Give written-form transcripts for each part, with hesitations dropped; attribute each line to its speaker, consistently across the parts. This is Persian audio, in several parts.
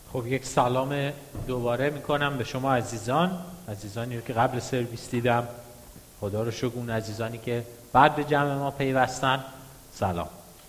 Speaker 1: خب یک سلام دوباره میکنم به شما عزیزانی رو که قبل سرویس دیدم. خدا رو شکر اون عزیزانی که بعد به جمع ما پیوستن سلام.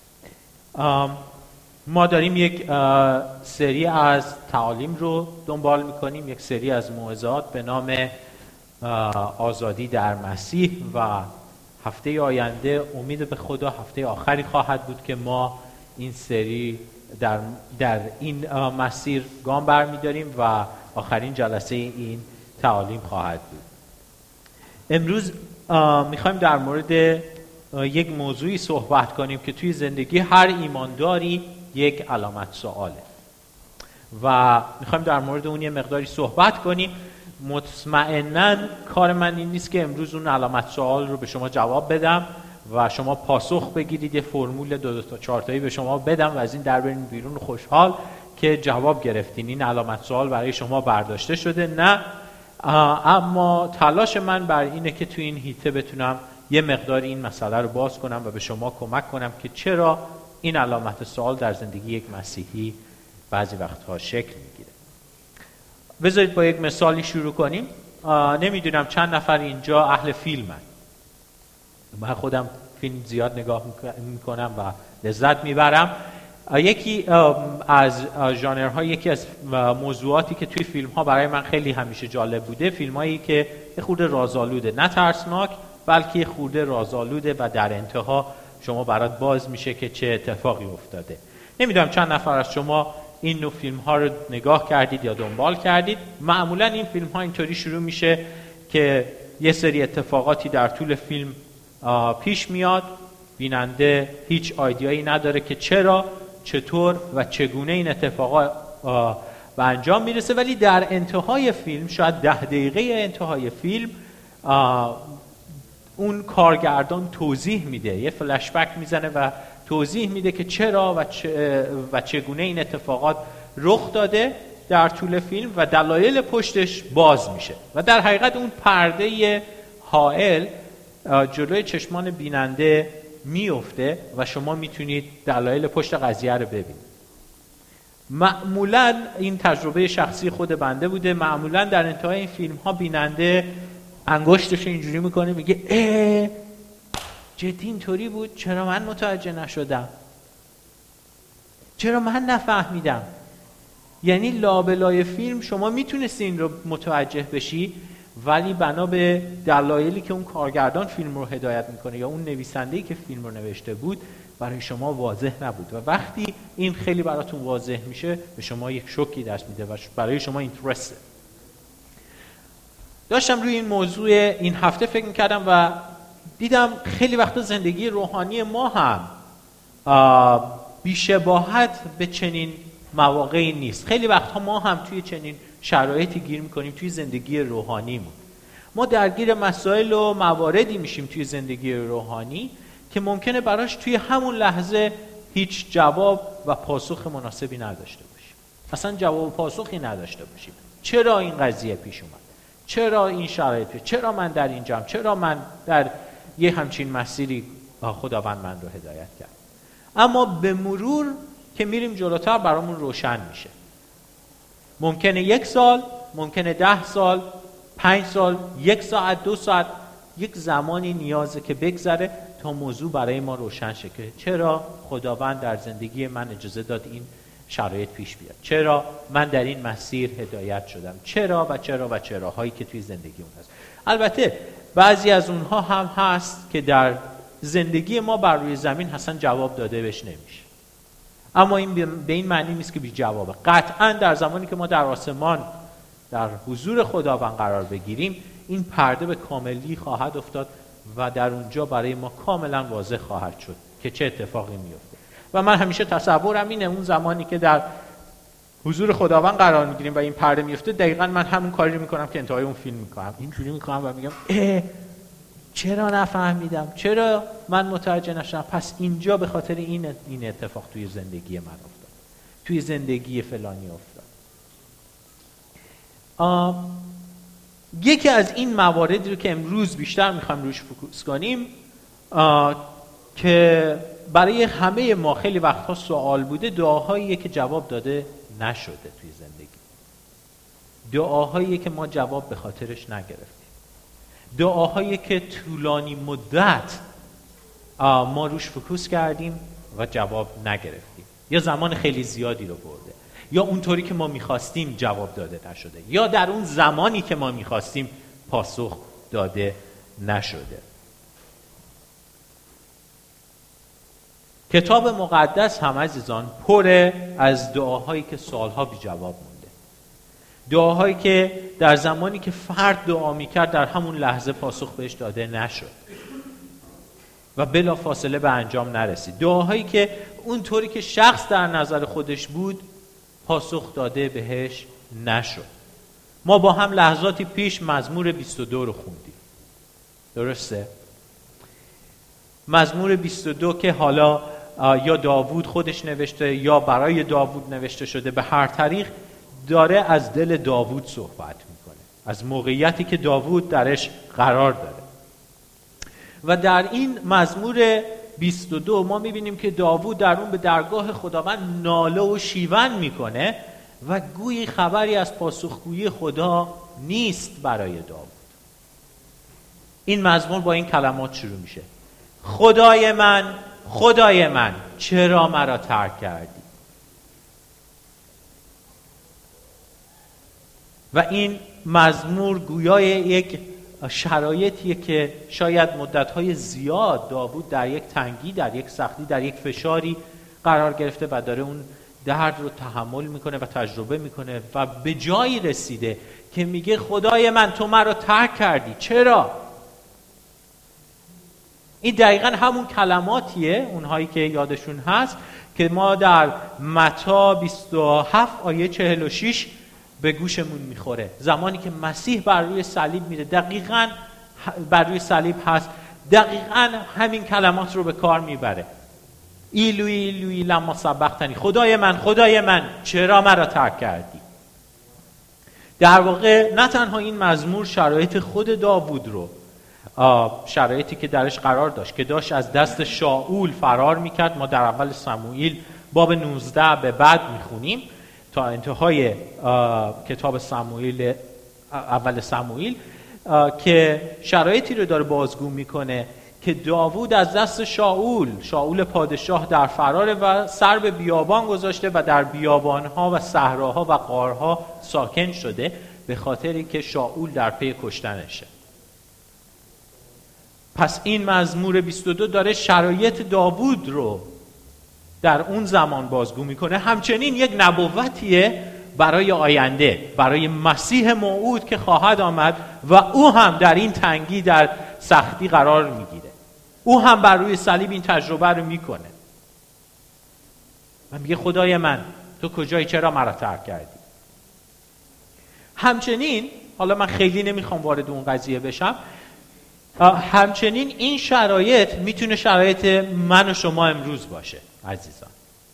Speaker 1: ما داریم یک سری از تعالیم رو دنبال میکنیم، یک سری از موعظات به نام آزادی در مسیح و هفته آینده امید به خدا هفته آخری خواهد بود که ما این سری در این مسیر گام برمی‌داریم و آخرین جلسه این تعالیم خواهد بود. امروز میخوایم در مورد یک موضوعی صحبت کنیم که توی زندگی هر ایمانداری یک علامت سواله و میخوایم در مورد اون یه مقداری صحبت کنیم. مطمئناً کار من این نیست که امروز اون علامت سوال رو به شما جواب بدم و شما پاسخ بگیرید، یه فرمول 2 تا 4 تایی به شما بدم و از این در برین بیرون خوشحال که جواب گرفتین، این علامت سوال برای شما برداشته شده. نه، اما تلاش من بر اینه که تو این هیته بتونم یه مقدار این مسئله رو باز کنم و به شما کمک کنم که چرا این علامت سوال در زندگی یک مسیحی بعضی وقتها شکل میگیره. بذارید با یک مثالی شروع کنیم. نمیدونم چند نفر اینجا اهل فیلمن. من خودم فیلم زیاد نگاه میکنم و لذت میبرم. یکی از ژانرها، یکی از موضوعاتی که توی فیلم ها برای من خیلی همیشه جالب بوده، فیلم هایی که یه خورده رازآلوده، نه ترسناک بلکه یه خورده رازآلوده و در انتها شما برات باز میشه که چه اتفاقی افتاده. نمیدونم چند نفر از شما این نوع فیلم ها رو نگاه کردید یا دنبال کردید. معمولا این فیلم ها اینطوری شروع میشه که یه سری اتفاقاتی در طول فیلم پیش میاد، بیننده هیچ ایده‌ای نداره که چرا، چطور و چگونه این اتفاقات به انجام میرسه، ولی در انتهای فیلم، شاید 10 دقیقه انتهای فیلم، اون کارگردان توضیح میده، یه فلش بک میزنه و توضیح میده که چرا و چگونه این اتفاقات رخ داده در طول فیلم و دلایل پشتش باز میشه و در حقیقت اون پرده حائل جلوی چشمان بیننده میفته و شما میتونید دلایل پشت قضیه رو ببینید. معمولا این تجربه شخصی خود بنده بوده. معمولا در انتهای این فیلم ها بیننده انگشتش اینجوری میکنه، میگه جدی اینطوری بود؟ چرا من متوجه نشدم؟ چرا من نفهمیدم؟ یعنی لابلای فیلم شما میتونستی این رو متوجه بشی، ولی بنا به دلایلی که اون کارگردان فیلم رو هدایت میکنه یا اون نویسنده‌ای که فیلم رو نوشته بود برای شما واضح نبود و وقتی این خیلی براتون واضح میشه به شما یک شوکی دست میده و برای شما اینترسته. داشتم روی این موضوع این هفته فکر میکردم و دیدم خیلی وقتا زندگی روحانی ما هم بی‌شباهت به چنین مواقعی نیست. خیلی وقتها ما هم توی چنین شرایطی گیر میکنیم توی زندگی روحانیمون. ما درگیر مسائل و مواردی میشیم توی زندگی روحانی که ممکنه براش توی همون لحظه هیچ جواب و پاسخ مناسبی نداشته باشیم. اصلا جواب و پاسخی نداشته باشیم. چرا این قضیه پیش اومد؟ چرا این شرایط پیش؟ چرا من در اینجام؟ چرا من در یه همچین مسیری خداوند من رو هدایت کرد؟ اما به مرور که میریم جلوتر برامون روشن میشه. ممکنه 1 سال، ممکنه 10 سال، 5 سال، 1 ساعت، 2 ساعت، یک زمانی نیازه که بگذره تا موضوع برای ما روشن شه که چرا خداوند در زندگی من اجازه داد این شرایط پیش بیاد، چرا من در این مسیر هدایت شدم، چرا و چرا و چراهایی که توی زندگی اون هست. البته بعضی از اونها هم هست که در زندگی ما بر روی زمین اصلا جواب داده بهش نمیشه، اما این به این معنی نیست که بی جوابه. قطعا در زمانی که ما در آسمان در حضور خداوند قرار بگیریم این پرده به کاملی خواهد افتاد و در اونجا برای ما کاملا واضح خواهد شد که چه اتفاقی میفته. و من همیشه تصورم اینه اون زمانی که در حضور خداوند قرار میگیریم و این پرده میفته، دقیقاً من همون کاری رو میکنم که انتهای اون فیلم میکنم، اینجوری میکنم و میگم چرا نفهمیدم؟ چرا من متوجه نشدم؟ پس اینجا به خاطر این اتفاق توی زندگی من افتاد، توی زندگی فلانی افتاد. یکی از این مواردی رو که امروز بیشتر میخوایم روش فوکوس کنیم که برای همه ما خیلی وقتها سوال بوده، دعاهاییه که جواب داده نشده توی زندگی. دعاهایی که ما جواب به خاطرش نگرفتیم، دعاهایی که طولانی مدت ما روش فوکوس کردیم و جواب نگرفتیم، یا زمان خیلی زیادی رو برده، یا اونطوری که ما میخواستیم جواب داده نشده، یا در اون زمانی که ما میخواستیم پاسخ داده نشده. کتاب مقدس هم عزیزان پره از دعاهایی که سالها بی جواب مونده، دعاهایی که در زمانی که فرد دعا میکرد در همون لحظه پاسخ بهش داده نشد و بلا فاصله به انجام نرسید، دعاهایی که اونطوری که شخص در نظر خودش بود پاسخ داده بهش نشد. ما با هم لحظاتی پیش مزمور 22 رو خوندیم، درسته؟ مزمور 22 که حالا یا داوود خودش نوشته یا برای داوود نوشته شده، به هر طریق داره از دل داوود صحبت میکنه، از موقعیتی که داوود درش قرار داره. و در این مزمور 22 ما میبینیم که داوود در اون به درگاه خداوند ناله و شیون میکنه و گویی خبری از پاسخگویی خدا نیست برای داوود. این مزمور با این کلمات شروع میشه: خدای من، خدای من، چرا مرا ترک کردی؟ و این مزمور گویای یک شرایطیه که شاید مدت‌های زیاد داوود در یک تنگی، در یک سختی، در یک فشاری قرار گرفته و داره اون درد رو تحمل میکنه و تجربه میکنه و به جایی رسیده که میگه خدای من تو مرا ترک کردی، چرا؟ این دقیقاً همون کلماتیه، اونهایی که یادشون هست، که ما در متی 27 آیه 46 به گوشمون میخوره. زمانی که مسیح بر روی صلیب میره، دقیقاً بر روی صلیب هست، دقیقاً همین کلمات رو به کار میبره: ایلوی ایلوی لما سبختنی، خدای من، خدای من، چرا مرا ترک کردی؟ در واقع نه تنها این مزمور شرایط خود داوود رو، شرایطی که درش قرار داشت که داشت از دست شاول فرار میکرد، ما در اول سموئیل باب 19 به بعد میخونیم تا انتهای کتاب سموئیل، اول سموئیل، که شرایطی رو داره بازگو میکنه که داوود از دست شاول پادشاه در فراره و سر به بیابان گذاشته و در بیابانها و صحراها و غارها ساکن شده به خاطری که شاول در پی کشتنشه. پس این مزمور 22 داره شرایط داوود رو در اون زمان بازگو میکنه، همچنین یک نبوتیه برای آینده، برای مسیح موعود که خواهد آمد و او هم در این تنگی، در سختی قرار میگیره، او هم بر روی صلیب این تجربه رو میکنه و میگه خدای من تو کجایی، چرا مرا ترک کردی؟ همچنین، حالا من خیلی نمیخوام وارد اون قضیه بشم، همچنین این شرایط میتونه شرایط من و شما امروز باشه عزیزان،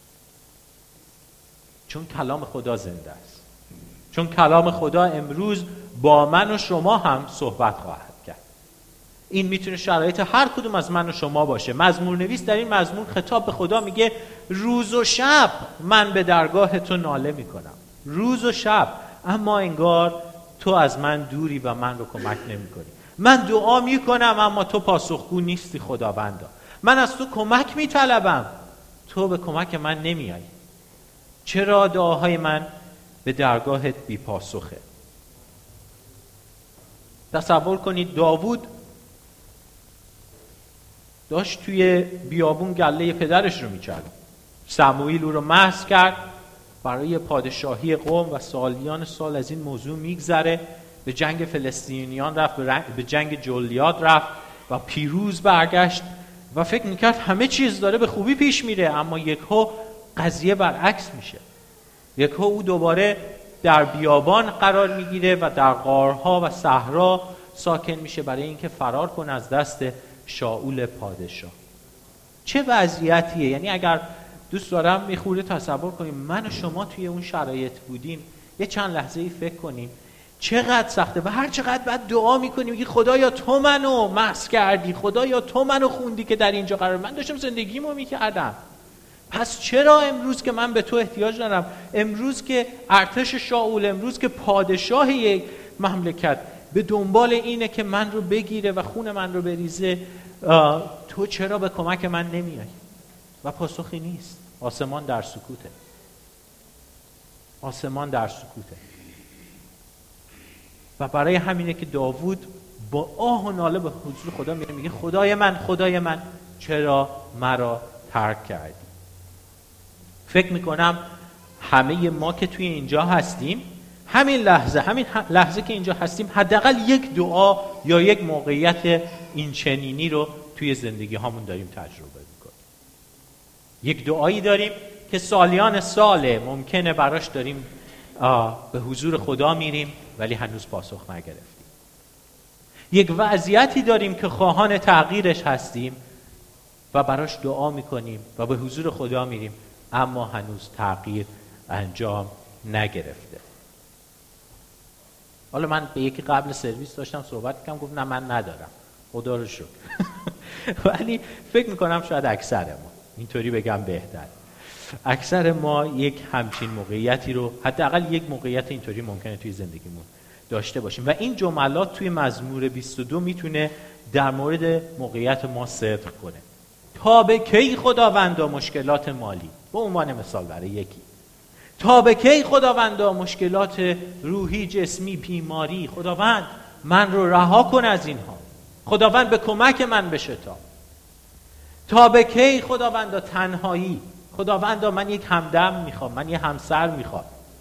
Speaker 1: چون کلام خدا زنده است، چون کلام خدا امروز با من و شما هم صحبت خواهد کرد. این میتونه شرایط هر کدوم از من و شما باشه. مزمور نویس در این مزمور خطاب به خدا میگه روز و شب من به درگاه تو ناله میکنم، روز و شب، اما انگار تو از من دوری و من رو کمک نمیکنی. من دعا میکنم اما تو پاسخگو نیستی خداوندا. من از تو کمک میطلبم، تو به کمک من نمیایی. چرا دعاهای من به درگاهت بی پاسخه؟ تصور کنید داوود داشت توی بیابون گله پدرش رو میچرد. سموئیل او رو محض کرد، برای پادشاهی قوم و سالیان سال از این موضوع میگذره. به جنگ فلسطینیان رفت، به جنگ جولیاد رفت و پیروز برگشت و فکر میکرد همه چیز داره به خوبی پیش میره، اما یکهو قضیه برعکس میشه. یکهو او دوباره در بیابان قرار میگیره و در غارها و صحرا ساکن میشه برای اینکه فرار کنه از دست شاول پادشاه. چه وضعیتیه؟ یعنی اگر دوست دارم میخوره تصور کنیم من و شما توی اون شرایط بودیم، یه چند لحظه ای فکر کنیم چقدر سخته و هر چقدر بعد دعا میکنیم، میگی خدایا تو منو محض کردی، خدایا تو منو خوندی که در اینجا قرار، من داشتم زندگیمو میکردم، پس چرا امروز که من به تو احتیاج دارم، امروز که ارتش شاول، امروز که پادشاه یک مملکت به دنبال اینه که من رو بگیره و خون من رو بریزه، تو چرا به کمک من نمیای؟ و پاسخی نیست. آسمان در سکوته. آسمان در سکوته. و برای همینه که داوود با آه و ناله به حضور خدا میگه خدای من چرا مرا ترک کردی؟ فکر میکنم همه ما که توی اینجا هستیم، همین لحظه که اینجا هستیم، حداقل یک دعا یا یک موقعیت این چنینی رو توی زندگی هامون داریم تجربه میکنیم. یک دعایی داریم که سالیان ساله ممکنه براش داریم به حضور خدا میریم ولی هنوز پاسخ نگرفتیم. یک وضعیتی داریم که خواهان تغییرش هستیم و براش دعا میکنیم و به حضور خدا میریم اما هنوز تغییر انجام نگرفته. حالا من به یکی قبل سرویس داشتم صحبت کردم، گفت نه من ندارم، خدا رو شکر. ولی فکر میکنم شاید اکثر ما، اینطوری بگم بهتر، اکثر ما یک همچین موقعیتی رو، حداقل یک موقعیت اینطوری ممکنه توی زندگیمون داشته باشیم و این جملات توی مزمور 22 میتونه در مورد موقعیت ما صدق کنه. تا به کی خداوندا مشکلات مالی، به عنوان مثال برای یکی، تا به کی خداوندا مشکلات روحی، جسمی، بیماری، خداوند من رو رها کن از اینها، خداوند به کمک من بشتاب. تا به کی خداوندا تنهایی، خداوندا من یک همدم میخوام، من یک همسر میخوام.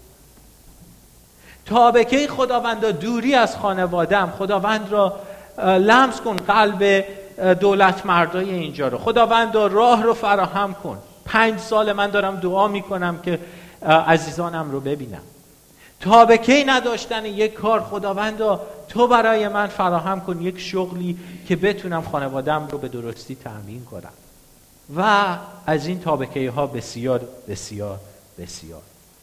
Speaker 1: تا به کی خداوندا دوری از خانوادم، خداوند را لمس کن قلب دولت مردای اینجا رو، خداوندا راه رو فراهم کن. 5 سال من دارم دعا میکنم که عزیزانم رو ببینم. تا به کی نداشتن یک کار، خداوندا تو برای من فراهم کن یک شغلی که بتونم خانوادم رو به درستی تامین کنم. و از این تا به کی ها بسیار بسیار بسیار.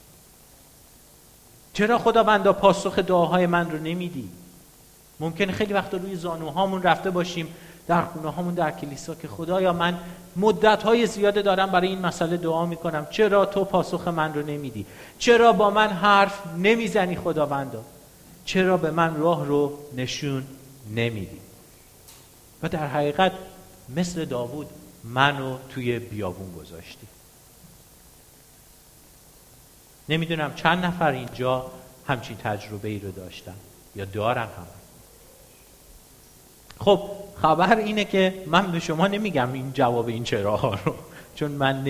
Speaker 1: چرا خداوندا پاسخ دعاهای من رو نمیدی؟ ممکنه خیلی وقت روی زانوهامون رفته باشیم در خونه هامون، در کلیسا، که خدایا من مدت‌های زیاده دارم برای این مسئله دعا میکنم، چرا تو پاسخ من رو نمیدی؟ چرا با من حرف نمیزنی خداوندا؟ چرا به من راه رو نشون نمیدی؟ و در حقیقت مثل داوود منو توی بیابون گذاشتی. نمیدونم چند نفر اینجا همچین تجربه ای رو داشتن یا دارن هم. خب خبر اینه که من به شما نمیگم این جواب این چراها رو، چون من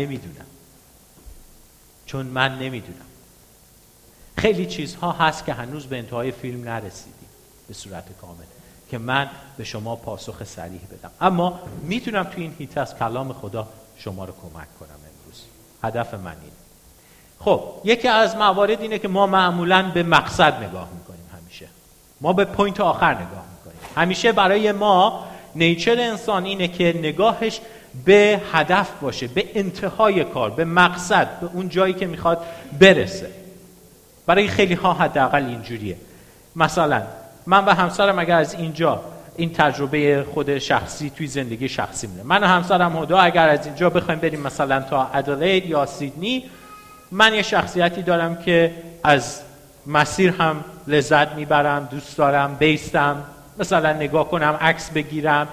Speaker 1: نمیدونم. خیلی چیزها هست که هنوز به انتهای فیلم نرسیدیم به صورت کامل که من به شما پاسخ صریح بدم، اما میتونم توی این هیته از کلام خدا شما رو کمک کنم امروز. هدف من اینه. خب یکی از موارد اینه که ما معمولاً به مقصد نگاه میکنیم. همیشه ما به پوینت آخر نگاه میکنیم. همیشه برای ما نیچر انسان اینه که نگاهش به هدف باشه، به انتهای کار، به مقصد، به اون جایی که میخواد برسه. برای خیلی ها حداقل اینجوریه. مثلا من و همسرم اگر از اینجا این تجربه خود شخصی توی زندگی شخصی میره، من و همسرم هدا اگر از اینجا بخوایم بریم مثلا تا ادلید یا سیدنی، من یه شخصیتی دارم که از مسیر هم لذت میبرم، دوست دارم بیستم، مثلا نگاه کنم، عکس بگیرم.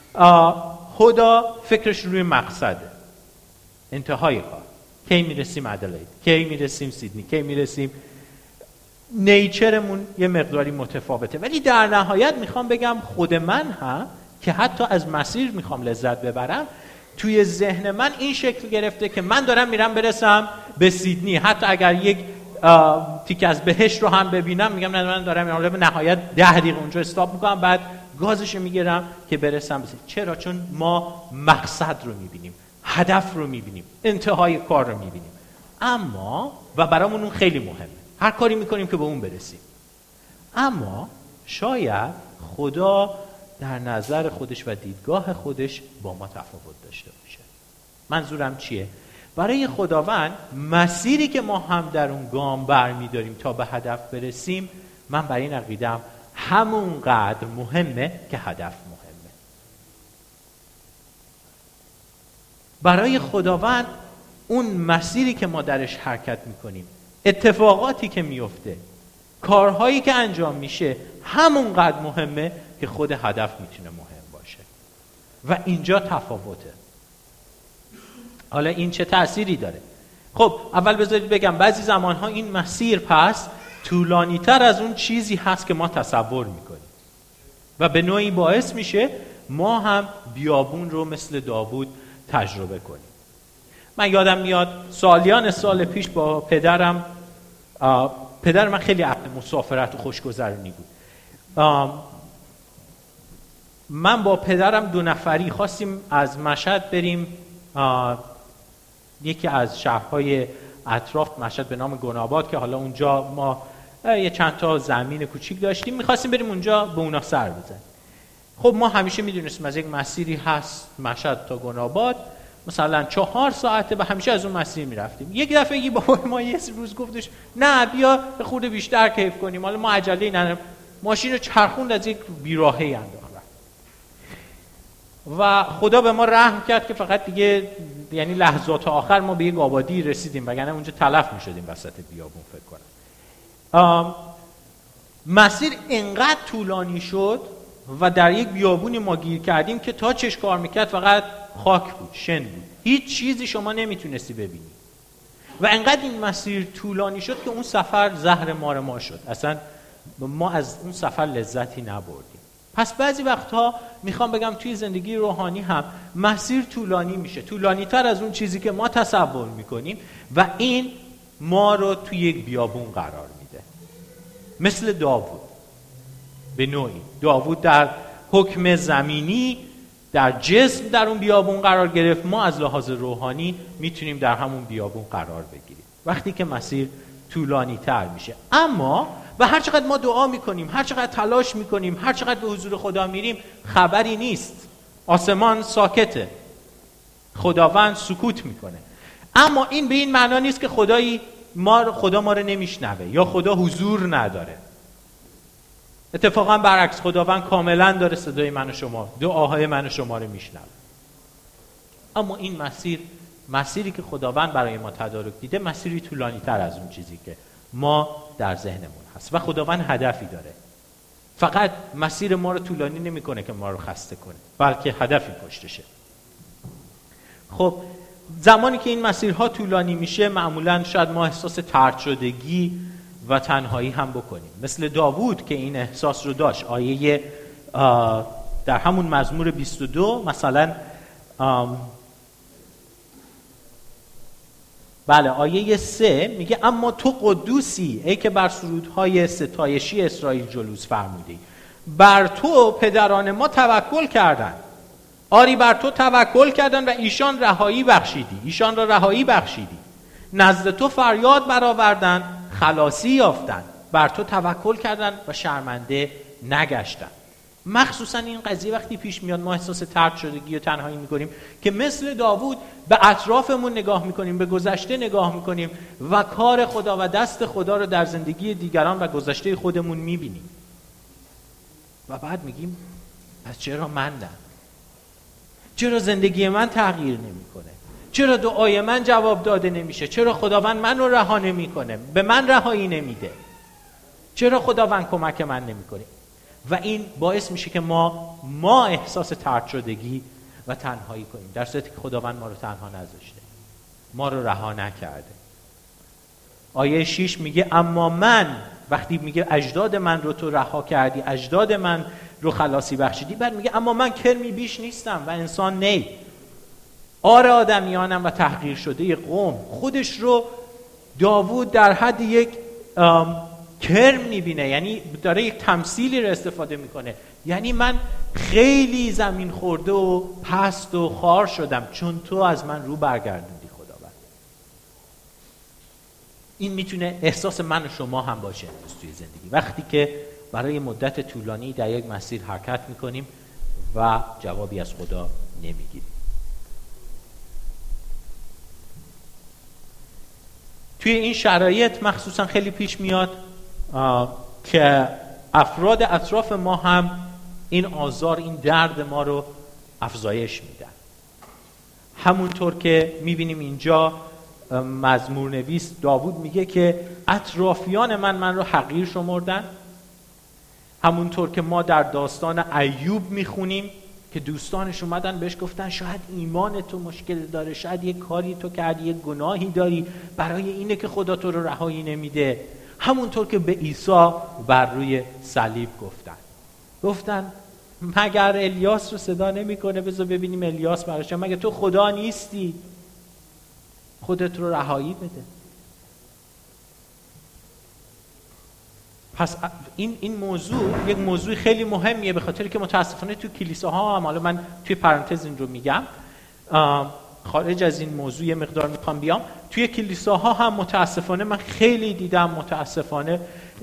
Speaker 1: هدا فکرش روی مقصده، انتهای کار، کی میرسیم ادلید، کی میرسیم سیدنی، کی میرسیم. نیچرمون یه مقداری متفاوته، ولی در نهایت میخوام بگم خود من هم که حتی از مسیر میخوام لذت ببرم، توی ذهن من این شکل گرفته که من دارم میرم برسم به سیدنی. حتی اگر یک تیکه از بهشت رو هم ببینم میگم نه من دارم میرم به نهایت 10 دقیقه اونجا استاپ میکنم، بعد گازش رو میگیرم که برسم به سیدنی. چرا؟ چون ما مقصد رو میبینیم، هدف رو میبینیم، انتهای کار رو میبینیم. اما و برامون اون خیلی مهمه، هر کاری میکنیم که به اون برسیم. اما شاید خدا در نظر خودش و دیدگاه خودش با ما تفاوت داشته باشه. منظورم چیه؟ برای خداوند مسیری که ما هم در اون گام برمی‌داریم تا به هدف برسیم، من برای این عقیده‌ام همونقدر مهمه که هدف مهمه. برای خداوند اون مسیری که ما درش حرکت میکنیم، اتفاقاتی که میفته، کارهایی که انجام میشه همونقدر مهمه که خود هدف میتونه مهم باشه و اینجا تفاوته. حالا این چه تأثیری داره؟ خب اول بذارید بگم بعضی زمانها این مسیر پس طولانی تر از اون چیزی هست که ما تصور میکنیم و به نوعی باعث میشه ما هم بیابون رو مثل داوود تجربه کنیم. من یادم میاد سالیان سال پیش با پدر من خیلی اهل مسافرت و خوشگذرونی بود. من با پدرم 2 نفری خواستیم از مشهد بریم یکی از شهرهای اطراف مشهد به نام گناباد که حالا اونجا ما یه چند تا زمین کوچیک داشتیم، میخواستیم بریم اونجا به اونا سر بزنیم. خب ما همیشه میدونستیم از یک مسیری هست مشهد تا گناباد مثلا 4 ساعته و همیشه از اون مسیر میرفتیم. یک دفعه یه بابای ما یه روز گفتش نه بیا خورده بیشتر کیف کنیم، حالا ما عجله نداریم. ماشین رو چرخوند از یک بیراهه‌ای انداخت و خدا به ما رحم کرد که فقط دیگه یعنی لحظات آخر ما به یک آبادی رسیدیم، وگرنه اونجا تلف می‌شدیم وسط بیابون فکر کنم. مسیر انقدر طولانی شد و در یک بیابونی ما گیر کردیم که تا چش کار میکرد فقط خاک بود، شن بود، هیچ چیزی شما نمیتونستی ببینی و انقدر این مسیر طولانی شد که اون سفر زهر مار ما شد. اصلا ما از اون سفر لذتی نبردیم. پس بعضی وقتها میخوام بگم توی زندگی روحانی هم مسیر طولانی میشه، طولانی تر از اون چیزی که ما تصور میکنیم و این ما رو توی یک بیابون قرار میده. مثل داوود به نوعی داوود در حکم زمینی در جسم در اون بیابون قرار گرفت، ما از لحاظ روحانی میتونیم در همون بیابون قرار بگیریم وقتی که مسیر طولانی تر میشه. اما و هر چقدر ما دعا میکنیم، هر چقدر تلاش میکنیم، هر چقدر به حضور خدا میریم، خبری نیست. آسمان ساکته، خداوند سکوت میکنه. اما این به این معنا نیست که خدا ما رو نمیشنوه یا خدا حضور نداره. اتفاقا برعکس، خداوند کاملا داره صدای من و شما، دعاهای من و شما رو میشنوه. اما این مسیری که خداوند برای ما تدارک دیده مسیری طولانی تر از اون چیزی که ما در ذهنمون هست و خداوند هدفی داره. فقط مسیر ما رو طولانی نمیکنه که ما رو خسته کنه، بلکه هدفی پشتشه. خب زمانی که این مسیرها طولانی میشه معمولا شاید ما احساس طرد شدگی و تنهایی هم بکنیم، مثل داوود که این احساس رو داشت. آیه در همون مزمور 22 مثلا آیه 3 میگه اما تو قدوسی ای که بر سرودهای ستایشی اسرائیل جلوس فرمودی. بر تو پدران ما توکل کردند، آری بر تو توکل کردند و ایشان را رهایی بخشیدی. نزد تو فریاد برآوردند، خلاصی یافتند. بر تو توکل کردند و شرمنده نگشتند. مخصوصا این قضیه وقتی پیش میاد ما احساس طرد شدگی و تنهایی میکنیم که مثل داوود به اطرافمون نگاه میکنیم، به گذشته نگاه میکنیم و کار خدا و دست خدا رو در زندگی دیگران و گذشته خودمون میبینیم و بعد میگیم پس چرا من نه؟ چرا زندگی من تغییر نمیکنه؟ چرا دعای من جواب داده نمیشه؟ چرا خداوند من رو رها نمیکنه؟ به من رهایی نمیده؟ چرا خداوند کمک من نمیکنه؟ و این باعث میشه که ما احساس طرد شدگی و تنهایی کنیم، در صورتی که خداوند ما رو تنها نذاشته، ما رو رها نکرده. آیه 6 میگه اما من، وقتی میگه اجداد من رو تو رها کردی، اجداد من رو خلاصی بخشیدی، بعد میگه اما من کرمی بیش نیستم و انسان نی، آره آدمیانم و تحقیر شده قوم. خودش رو داوود در حد یک کرم میبینه، یعنی داره یک تمثیلی رو استفاده میکنه، یعنی من خیلی زمین خورده و پست و خوار شدم چون تو از من رو برگردوندی خداوند. این میتونه احساس من و شما هم باشه توی زندگی، وقتی که برای مدت طولانی در یک مسیر حرکت میکنیم و جوابی از خدا نمیگیریم. توی این شرایط مخصوصا خیلی پیش میاد که افراد اطراف ما هم این آزار، این درد ما رو افزایش میدن. همونطور که میبینیم اینجا مزمور نویس داوود میگه که اطرافیان من رو حقیر شمردن، همونطور که ما در داستان ایوب میخونیم که دوستانش اومدن بهش گفتن شاید ایمان تو مشکل داره، شاید یه کاری تو کردی، یه گناهی داری، برای اینه که خدا تو رو رهایی نمیده. همونطور که به عیسی بر روی صلیب گفتن مگر الیاس رو صدا نمیکنه؟ بذار ببینیم الیاس براش، مگه تو خدا نیستی؟ خودت رو رهایی بده. پس این موضوع یک موضوع خیلی مهمیه، به خاطر که متاسفانه تو کلیساها هم، حالا من توی پرانتز این رو میگم، خارج از این موضوع یه مقدار میخوام بیام، توی کلیساها هم متاسفانه من خیلی دیدم متاسفانه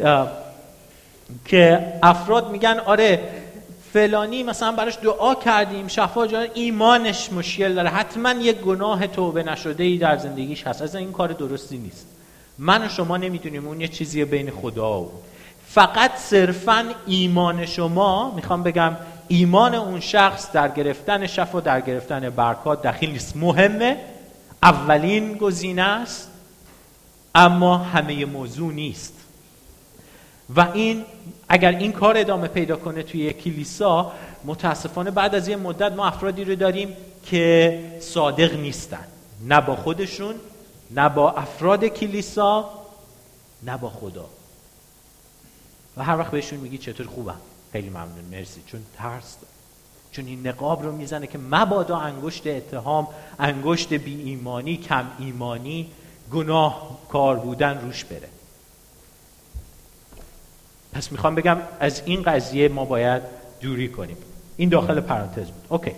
Speaker 1: که افراد میگن آره فلانی مثلا براش دعا کردیم شفا جان، ایمانش مشکل داره، حتما یک گناه توبه نشده ای در زندگیش هست. اصلا این کار درستی نیست. من و شما نمیدونیم، اون یه چیزیه بین خدا و فقط صرفا ایمان شما، میخوام بگم ایمان اون شخص در گرفتن شفا، در گرفتن برکات دخیل نیست. مهمه، اولین گزینه است، اما همه موضوع نیست. و این اگر این کار ادامه پیدا کنه توی کلیسا، متاسفانه بعد از یه مدت ما افرادی رو داریم که صادق نیستن، نه با خودشون، نه با افراد کلیسا، نه با خدا. و هر وقت بهشون میگی چطور خوبم، خیلی ممنون مرسی، چون ترس داره، چون این نقاب رو میزنه که مبادا انگشت اتهام، انگشت بی ایمانی، کم ایمانی، گناه کار بودن روش بره. پس میخوام بگم از این قضیه ما باید دوری کنیم. این داخل پرانتز بود. اوکی.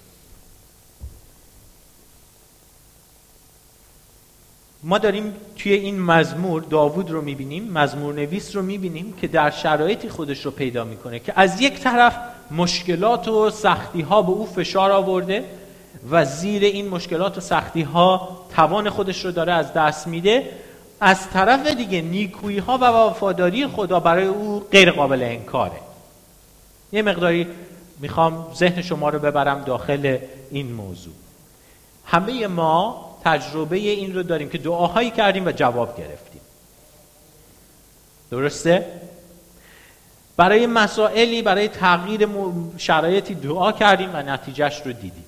Speaker 1: ما داریم توی این مزمور داوود رو میبینیم، مزمور نویس رو میبینیم که در شرایطی خودش رو پیدا میکنه که از یک طرف مشکلات و سختی ها به او فشار آورده و زیر این مشکلات و سختی ها توان خودش رو داره از دست میده، از طرف دیگه نیکویی ها و وفاداری خدا برای او غیر قابل انکاره. یه مقداری میخوام ذهن شما رو ببرم داخل این موضوع. همه ما تجربه این رو داریم که دعاهایی کردیم و جواب گرفتیم. درسته؟ برای مسائلی، برای تغییر شرایطی دعا کردیم و نتیجهش رو دیدیم.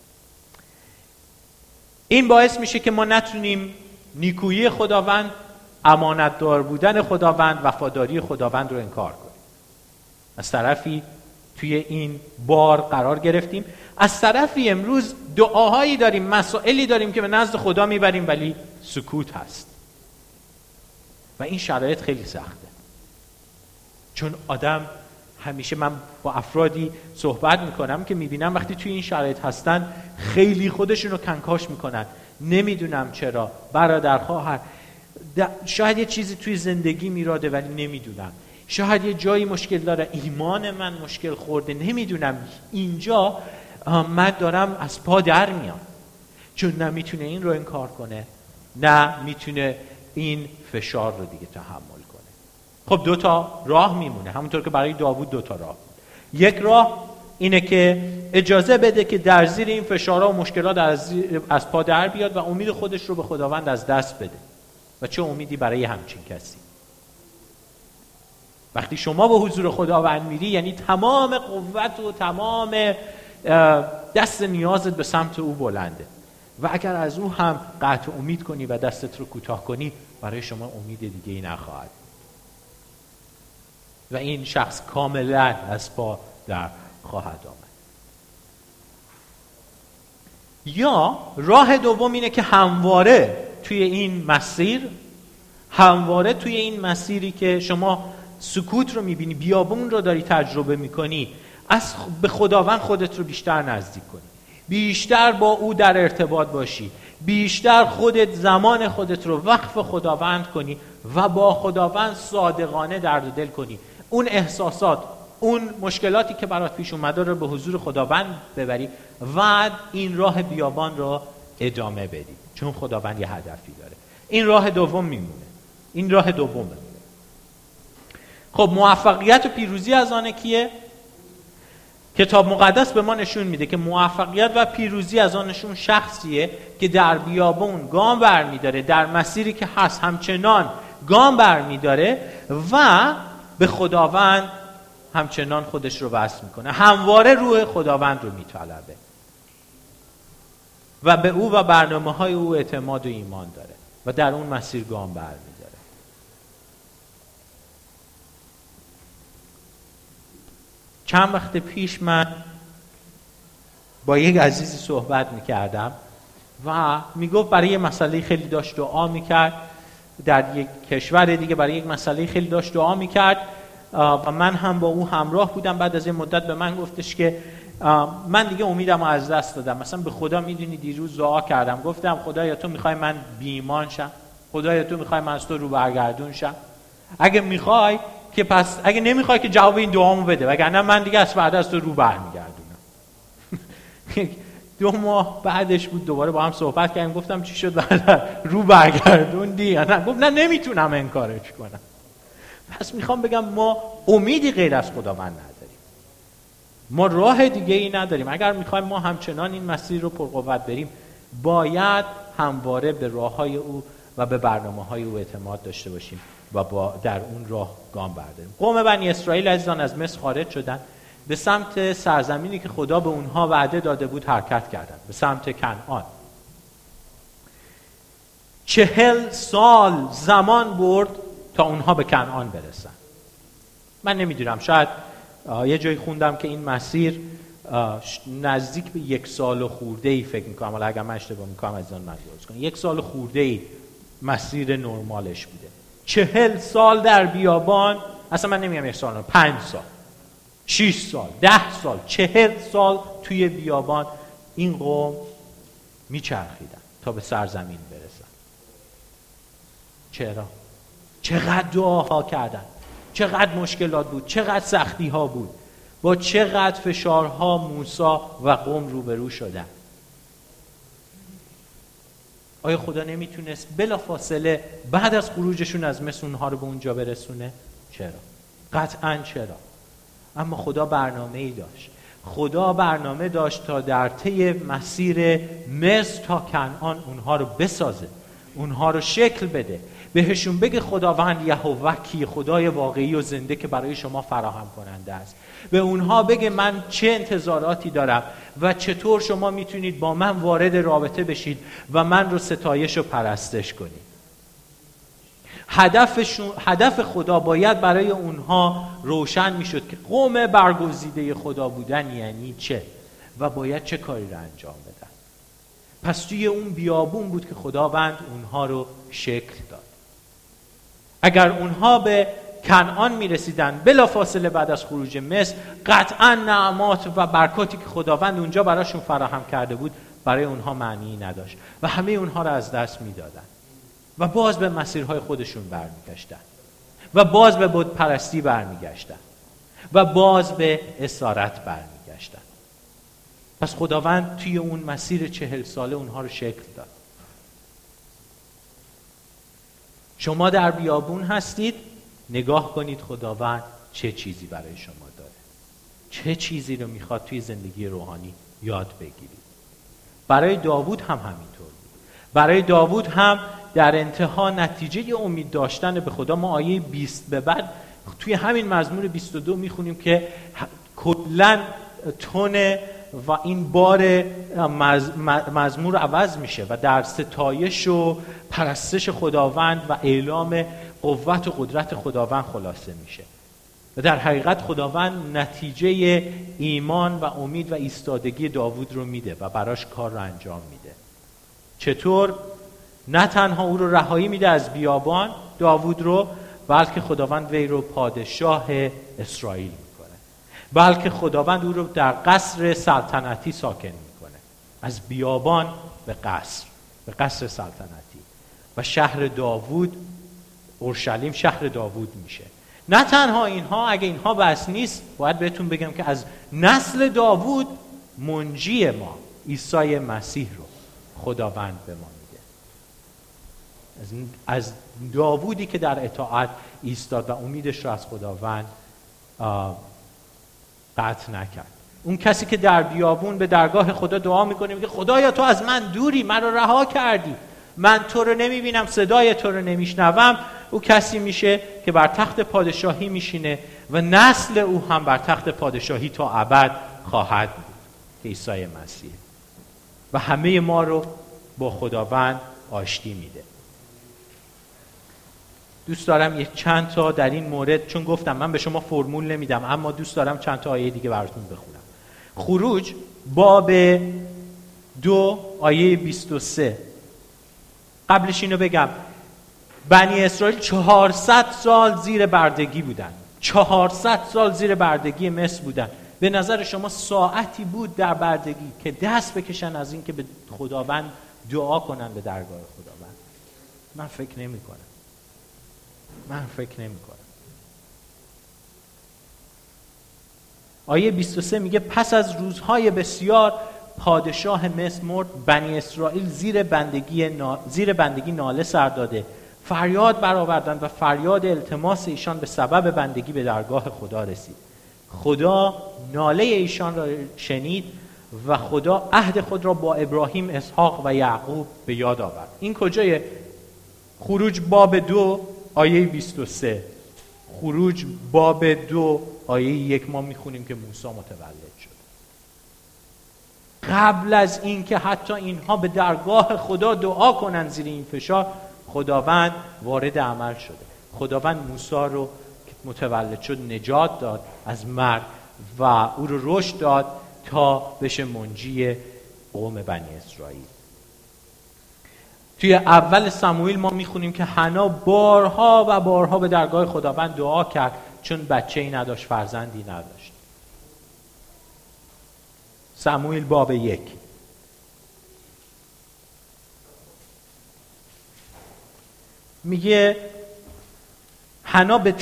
Speaker 1: این باعث میشه که ما نتونیم نیکویی خداوند، امانتدار بودن خداوند، وفاداری خداوند رو انکار کنیم. از طرفی توی این بار قرار گرفتیم، از طرفی امروز دعاهایی داریم، مسائلی داریم که به نزد خدا میبریم ولی سکوت هست. و این شرایط خیلی سخته، چون آدم همیشه، من با افرادی صحبت میکنم که میبینم وقتی توی این شرایط هستن خیلی خودشون رو کنکاش میکنن. نمیدونم چرا، برادر، خواهر، شاید یه چیزی توی زندگی میراده ولی نمیدونم، شاید یه جایی مشکل داره، ایمان من مشکل خورده، نمیدونم. اینجا من دارم از پا در میام، چون نمیتونه این رو انکار کنه، نه میتونه این فشار رو دیگه تحمل کنه. خب 2 تا راه میمونه، همونطور که برای داوود 2 تا راه. یک راه اینه که اجازه بده که در زیر این فشارها و مشکلات از پا در بیاد و امید خودش رو به خداوند از دست بده. و چه امیدی برای همچین کسی؟ وقتی شما به حضور خداوند میری، یعنی تمام قوت و تمام دست نیازت به سمت او بلنده و اگر از او هم قطع امید کنی و دستت رو کوتاه کنی، برای شما امید دیگه ای نخواهد و این شخص کاملا از پا در خواهد آمد. یا راه دوم اینه که همواره توی این مسیری که شما سکوت رو میبینی، بیابون رو داری تجربه میکنی، به خداوند خودت رو بیشتر نزدیک کنی، بیشتر با او در ارتباط باشی، بیشتر زمان خودت رو وقف خداوند کنی و با خداوند صادقانه درد دل کنی. اون احساسات، اون مشکلاتی که برات پیش اومده رو به حضور خداوند ببری و این راه بیابان رو ادامه بدی، چون خداوند یه هدفی داره. این راه دوم میمونه. خب موفقیت و پیروزی از آن کیه؟ کتاب مقدس به ما نشون میده که موفقیت و پیروزی از آنشون شخصیه که در بیابون گام برمیداره، در مسیری که هست همچنان گام برمیداره و به خداوند همچنان خودش رو وصل میکنه، همواره روح خداوند رو میطلبه و به او و برنامه‌های او اعتماد و ایمان داره و در اون مسیر گام برمیداره. چند وقت پیش من با یک عزیزی صحبت میکردم و میگفت برای یک مسئله خیلی داشت دعا میکرد، در یک کشور دیگه برای یک مسئله خیلی داشت دعا میکرد و من هم با او همراه بودم. بعد از این مدت به من گفتش که من دیگه امیدم رو از دست دادم، مثلا به خدا میدونی دیروز دعا کردم، گفتم خدایا تو میخوای من بی‌ایمان شم؟ خدایا تو میخوای من از تو رو برگردون شم؟ اگه میخوای که پس، اگه نمیخوای که جواب این دعامو بده، وگرنه من دیگه از بعد از تو رو برمیگردونم. 2 ماه بعدش بود دوباره با هم صحبت کردیم، گفتم چی شد بعد رو برگردوندی؟ نه گفت نه نمیتونم انکارش کنم. پس میخوام بگم ما امیدی غیر از خداوند نداریم، ما راه دیگه ای نداریم. اگر میخوایم ما همچنان این مسیر رو پرقوت بریم، باید همواره به راههای او و به برنامه‌های او اعتماد داشته باشیم و در اون راه گام برداریم. قوم بنی اسرائیل عزیزان از مصر خارج شدن، به سمت سرزمینی که خدا به اونها وعده داده بود حرکت کردند، به سمت کنعان. 40 سال زمان برد تا اونها به کنعان برسن. من نمیدونم، شاید یه جایی خوندم که این مسیر نزدیک به 1 سال و خورده‌ای فکر میکنم، ولی اگر من اشتباه میکنم عزیزان من درست کنم، 1 سال و خورده‌ای مسیر نرمالش بوده. 40 سال در بیابان، اصلا من نمیگم 1 سال، 5 سال، 6 سال، 10 سال، 40 سال توی بیابان این قوم میچرخیدن تا به سرزمین برسن. چرا؟ چقدر دعاها کردن، چقدر مشکلات بود، چقدر سختی ها بود، با چقدر فشارها موسی و قوم روبرو شدن. آیا خدا نمیتونست بلافاصله بعد از خروجشون از مصر اونها رو به اونجا برسونه؟ چرا؟ قطعاً چرا. اما خدا برنامه‌ای داشت. خدا برنامه داشت تا در طی مسیر مصر تا کنعان اونها رو بسازه، اونها رو شکل بده، بهشون بگه خداوند یهوه کی، خدای واقعی و زنده که برای شما فراهم کننده است. به اونها بگه من چه انتظاراتی دارم و چطور شما میتونید با من وارد رابطه بشید و من رو ستایش و پرستش کنید. هدف خدا باید برای اونها روشن میشد که قوم برگزیده خدا بودن یعنی چه و باید چه کاری رو انجام بدن. پس توی اون بیابون بود که خداوند اونها رو شکل داد. اگر اونها به کنعان میرسیدن بلافاصله بعد از خروج مصر، قطعا نعمات و برکاتی که خداوند اونجا براشون فراهم کرده بود برای اونها معنی نداشت و همه اونها رو از دست میدادن و باز به مسیرهای خودشون برمیگشتن و باز به بت پرستی برمیگشتن و باز به اسارت برمیگشتن. پس خداوند توی اون مسیر 40 ساله اونها رو شکل داد. شما در بیابون هستید، نگاه کنید خداوند چه چیزی برای شما داره، چه چیزی رو میخواد توی زندگی روحانی یاد بگیرید. برای داوود هم همینطور بود. برای داوود هم در انتها نتیجه امید داشتن به خدا، ما آیه 20 به بعد توی همین مزمور 22 میخونیم که کلاً تون و این بار مزمور عوض میشه و در ستایش و پرستش خداوند و اعلام قوت و قدرت خداوند خلاصه میشه و در حقیقت خداوند نتیجه ایمان و امید و ایستادگی داوود رو میده و براش کار رو انجام میده. چطور؟ نه تنها او رو رهایی میده از بیابان داوود رو، بلکه خداوند وی رو پادشاه اسرائیل میکنه، بلکه خداوند او رو در قصر سلطنتی ساکن میکنه، از بیابان به قصر سلطنتی و شهر داوود، اورشلیم شهر داوود میشه. نه تنها اینها، اگه اینها بس نیست، باید بهتون بگم که از نسل داوود منجی ما عیسی مسیح رو خداوند به ما میده. از داوودی که در اطاعت ایستاد و امیدش رو از خداوند قطع نکرد. اون کسی که در بیابون به درگاه خدا دعا میکنه، میگه خدایا تو از من دوری، من رو رها کردی، من تو رو نمیبینم، صدای تو رو نمیشنوم، او کسی میشه که بر تخت پادشاهی میشینه و نسل او هم بر تخت پادشاهی تا ابد خواهد بود که عیسی مسیح، و همه ما رو با خداوند آشتی میده. دوست دارم یک چند تا در این مورد، چون گفتم من به شما فرمول نمیدم، اما دوست دارم چند تا آیه دیگه براتون بخونم. خروج باب 2 آیه 23. قبلش اینو بگم، بنی اسرائیل 400 سال زیر بردگی بودن، 400 سال زیر بردگی مصر بودن. به نظر شما ساعتی بود در بردگی که دست بکشن از این که به خداوند دعا کنن به درگاه خداوند؟ من فکر نمی کنم. آیه 23 میگه پس از روزهای بسیار پادشاه مصر مرد، بنی اسرائیل زیر بندگی ناله سر داده، فریاد برآوردند و فریاد التماس ایشان به سبب بندگی به درگاه خدا رسید. خدا ناله ایشان را شنید و خدا عهد خود را با ابراهیم، اسحاق و یعقوب به یاد آورد. این کجای خروج باب 2 آیه 23. خروج باب 2 آیه 1 ما میخونیم که موسی متولد شد. قبل از این که حتی اینها به درگاه خدا دعا کنن زیر این فشار، خداوند وارد عمل شده. خداوند موسی رو که متولد شد نجات داد از مرگ و او رو رشد داد تا بشه منجی قوم بنی اسرائیل. توی اول سموئیل ما میخونیم که حنا بارها و بارها به درگاه خداوند دعا کرد چون بچه‌ای نداشت، فرزندی نداشت. سموئیل باب 1. میگه حنا به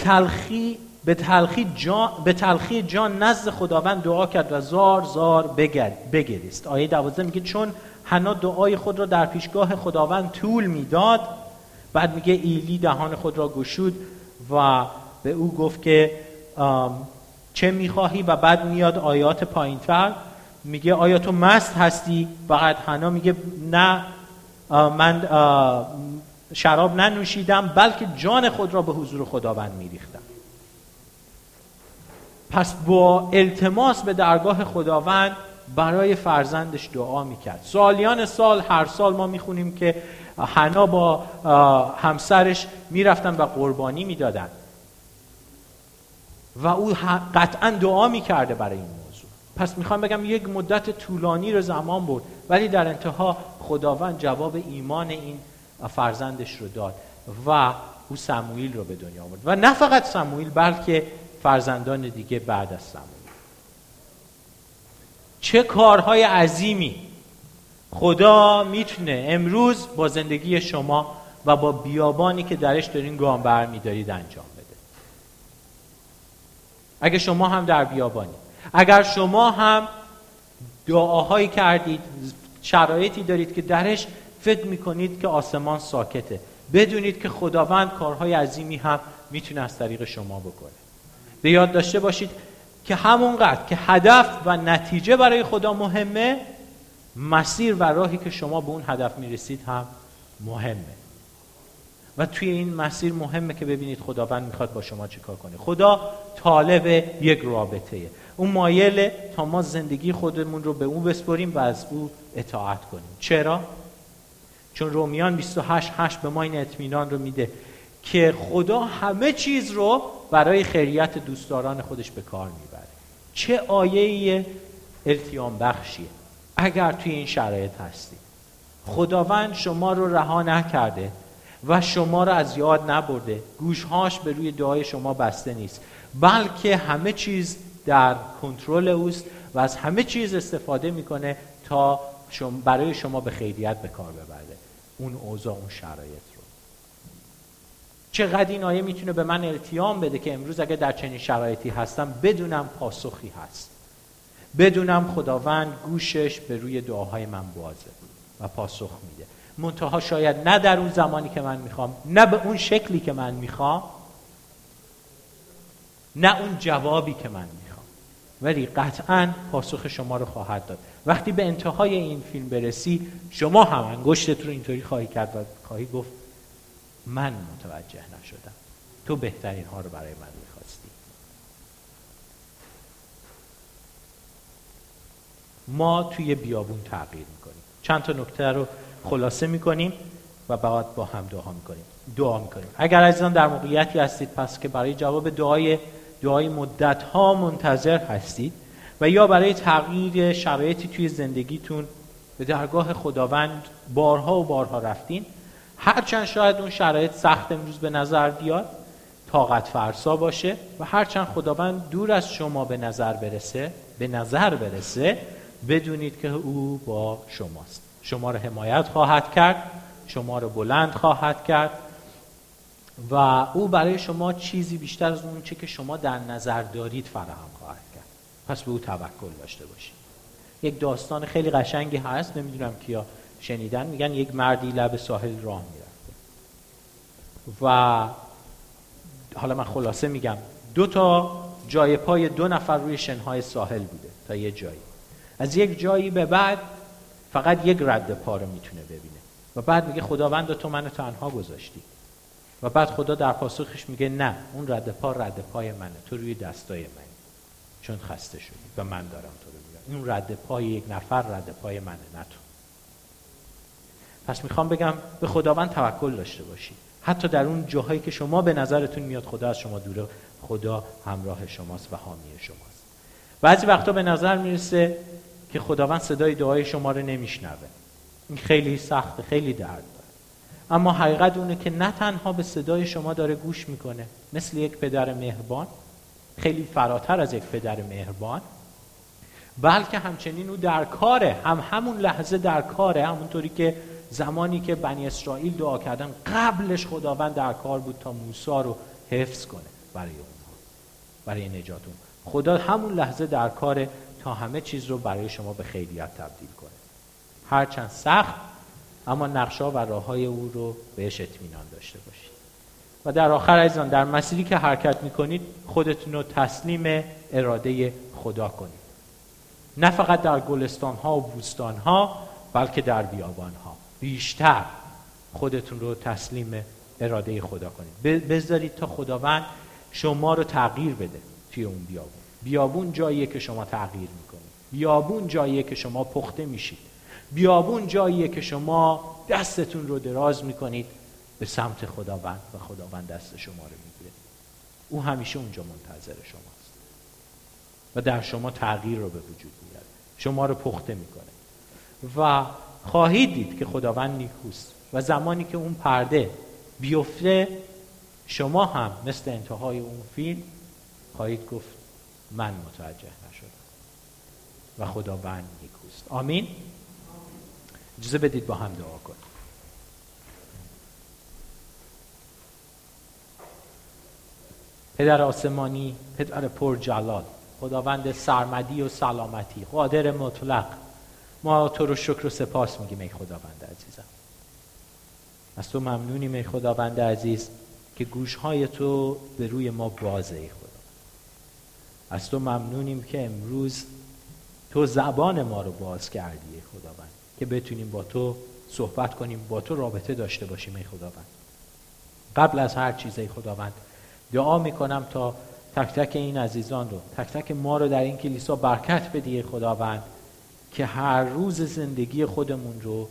Speaker 1: تلخی جان نزد خداوند دعا کرد و زار زار بگریست. آیه 12 میگه چون حنا دعای خود را در پیشگاه خداوند طول میداد، بعد میگه ایلی دهان خود را گشود و به او گفت که چه میخواهی، و بعد میاد آیات پایینتر میگه آیا تو مست هستی؟ بعد حنا میگه نه، من شراب ننوشیدم بلکه جان خود را به حضور خداوند میریختم. پس با التماس به درگاه خداوند برای فرزندش دعا میکرد. سالیان سال، هر سال ما میخونیم که حنا با همسرش میرفتن و قربانی میدادن و او قطعا دعا میکرده برای این موضوع. پس میخوام بگم یک مدت طولانی رو زمان برد، ولی در انتها خداوند جواب ایمان این فرزندش رو داد و او سموئیل رو به دنیا آورد. و نه فقط سموئیل بلکه فرزندان دیگه بعد از سموئیل. چه کارهای عظیمی خدا میتونه امروز با زندگی شما و با بیابانی که درش دارین گام برمی‌دارید انجام بده. اگه شما هم در بیابانی، اگر شما هم دعاهایی کردید، شرایطی دارید که درش فکر میکنید که آسمان ساکته، بدونید که خداوند کارهای عظیمی هم میتونه از طریق شما بکنه. به یاد داشته باشید که همونقدر که هدف و نتیجه برای خدا مهمه، مسیر و راهی که شما به اون هدف میرسید هم مهمه. و توی این مسیر مهمه که ببینید خداوند میخواد با شما چیکار کنه. خدا طالب یک رابطه‌ایه. اون مایله تا ما زندگی خودمون رو به اون بسپاریم و از او اطاعت کنیم. چرا؟ چون رومیان 28:8 به ما این اطمینان رو میده که خدا همه چیز رو برای خیریت دوستداران خودش به کار میبره. چه آیه التیام بخشیه اگر توی این شرایط هستی. خداوند شما رو رها نکرده و شما رو از یاد نبرده، گوشهاش به روی دعای شما بسته نیست، بلکه همه چیز در کنترل اوست و از همه چیز استفاده میکنه تا برای شما به خیریت به کار ببره اون اوضاع، اون شرایط رو. چقدر این آیه میتونه به من التیام بده که امروز اگه در چنین شرایطی هستم بدونم پاسخی هست، بدونم خداوند گوشش به روی دعاهای من بازه و پاسخ میده. منتها شاید نه در اون زمانی که من میخوام، نه به اون شکلی که من میخوام، نه اون جوابی که من میخوام. ولی قطعاً پاسخ شما رو خواهد داد. وقتی به انتهای این فیلم برسی، شما هم انگشتت رو اینطوری خواهی کرد و خواهی گفت من متوجه نشدم، تو بهترین ها رو برای من می‌خواستی. ما توی بیابون تغییر می‌کنیم. چند تا نکته رو خلاصه می‌کنیم و بعد با هم دعا می‌کنیم. اگر عزیزان در موقعیتی هستید پس که برای جواب دعای مدت‌ها منتظر هستید و یا برای تغییر شرایطی توی زندگیتون به درگاه خداوند بارها و بارها رفتین، هرچند شاید اون شرایط سخت امروز به نظر بیاد، طاقت فرسا باشه و هرچند خداوند دور از شما به نظر برسه، بدونید که او با شماست. شما رو حمایت خواهد کرد، شما رو بلند خواهد کرد و او برای شما چیزی بیشتر از اون چه که شما در نظر دارید فراهم خواهد کرد. پس به او توکل داشته باشید. یک داستان خیلی قشنگی هست، نمیدونم کیا شنیدن، میگن یک مردی لب ساحل راه میرفته و حالا من خلاصه میگم 2 تا جای پای 2 نفر روی شنهای ساحل بوده تا یه جایی. از یک جایی به بعد فقط یک رد پا رو میتونه ببینه و بعد میگه خداوند تو منو تنها گذاشتی و بعد خدا در پاسخش میگه نه، اون رد پای منه، تو روی دستای منی چون خسته شدی و من دارم تو رو میبرم. اون رد پای یک نفر رد پای منه، نه تو. پس میخوام بگم به خداوند توکل داشته باشی، حتی در اون جاهایی که شما به نظرتون میاد خدا از شما دوره، خدا همراه شماست و حامی شماست. بعضی وقتا به نظر میرسه که خداوند صدای دعای شما رو نمیشنوه. این خیلی سخته، خیلی درد داره. اما حقیقت اونه که نه تنها به صدای شما داره گوش میکنه، مثل یک پدر مهربان، خیلی فراتر از یک پدر مهربان، بلکه همچنین او در کاره، همون لحظه در کاره، همونطوری که زمانی که بنی اسرائیل دعا کردن قبلش خداوند در کار بود تا موسی رو حفظ کنه برای اونها، برای نجات اون. خدا همون لحظه در کاره تا همه چیز رو برای شما به خیریت تبدیل کنه. هرچند سخت، اما نقشه‌ها و راه‌های او رو بهش اطمینان داشته باشید. و در آخر عزیزان، در مسیری که حرکت میکنید خودتون رو تسلیم اراده خدا کنید. نه فقط در گلستان‌ها و بوستان‌ها، بلکه در بیابان‌ها. بیشتر خودتون رو تسلیم اراده خدا کنید. بذارید تا خداوند شما رو تغییر بده توی اون بیابون. بیابون جاییه که شما تغییر میکنید. بیابون جاییه که شما پخته میشید. بیابون جاییه که شما دستتون رو دراز میکنید به سمت خداوند و خداوند دست شما رو میگیره. او همیشه اونجا منتظر شماست و در شما تغییر رو به وجود میاره، شما رو پخته میکنه و خواهید دید که خداوند نیکوست و زمانی که اون پرده بیفته شما هم مثل انتهای اون فیلم خواهید گفت من متوجه نشدم و خداوند نیکوست. آمین. اجازه بدید با هم دعا کنیم. پدر آسمانی، پدر پر جلال، خداوند سرمدی و سلامتی، قادر مطلق، ما تو رو شکر و سپاس میگیم ای خداوند عزیزم. از تو ممنونیم ای خداوند عزیز که گوشهای تو به روی ما بازه ای خدا. از تو ممنونیم که امروز تو زبان ما رو باز کردی ای خداوند که بتونیم با تو صحبت کنیم، با تو رابطه داشته باشیم ای خداوند. قبل از هر چیز ای خداوند دعا میکنم تا تک تک این عزیزان رو، تک تک ما رو در این کلیسا برکت بدی ای خداوند که هر روز زندگی خودمون رو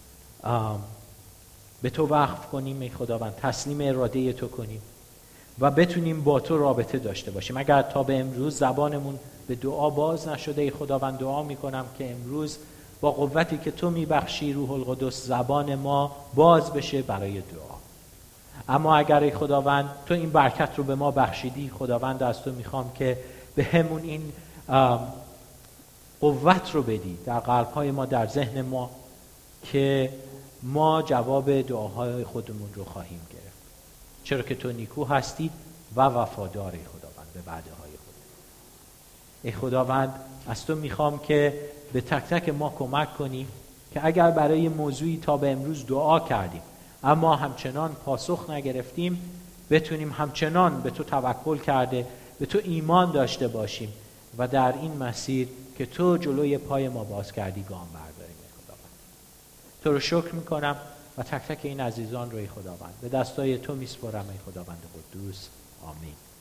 Speaker 1: به تو وقف کنیم ای خداوند، تسلیم اراده تو کنیم و بتونیم با تو رابطه داشته باشیم. اگر تا به امروز زبانمون به دعا باز نشده ای خداوند، دعا میکنم که امروز با قوتی که تو میبخشی روح القدس زبان ما باز بشه برای دعا. اما اگر ای خداوند تو این برکت رو به ما بخشیدی خداوند، از تو میخوام که به همون این قوت رو بدی در قلب‌های ما، در ذهن ما، که ما جواب دعاهای خودمون رو خواهیم گرفت، چرا که تو نیکو هستی و وفادار ای خداوند به وعده‌های خودت. ای خداوند از تو میخوام که به تک تک ما کمک کنی که اگر برای موضوعی تا به امروز دعا کردیم اما همچنان پاسخ نگرفتیم، بتونیم همچنان به تو توکل کرده به تو ایمان داشته باشیم و در این مسیر که تو جلوی پای ما باز کردی گام برداریم ای خداوند. تو رو شکر میکنم و تک تک این عزیزان رو ای خداوند به دستای تو میسپارم ای خداوند قدوس. آمین.